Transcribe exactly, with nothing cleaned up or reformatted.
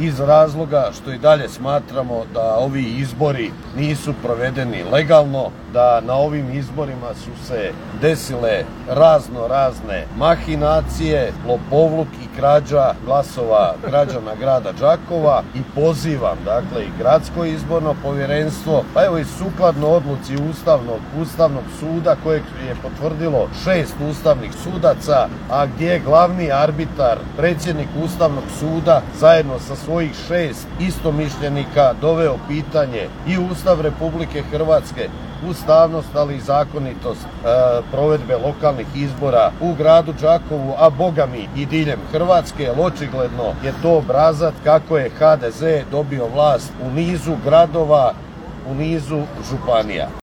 iz razloga što i dalje smatramo da ovi izbori nisu provedeni legalno, da na ovim izborima su se desile razno razne mahinacije, lopovluk i krađa glasova građana grada Đakova i pozivam dakle i gradsko izborno povjerenstvo, pa evo i sukladno odluci Ustavnog, Ustavnog suda kojeg je potvrdilo šest ustavnih sudaca, a gdje je glavni arbitar predsjednik Ustavnog suda zajedno sa svojih šest istomišljenika doveo pitanje i Ustav Republike Hrvatske, ustavnost ali i zakonitost e, provedbe lokalnih izbora u gradu Đakovu, a bogami i diljem Hrvatske, jer očigledno je to obrazac kako je ha de ze dobio vlast u nizu gradova, u nizu županija.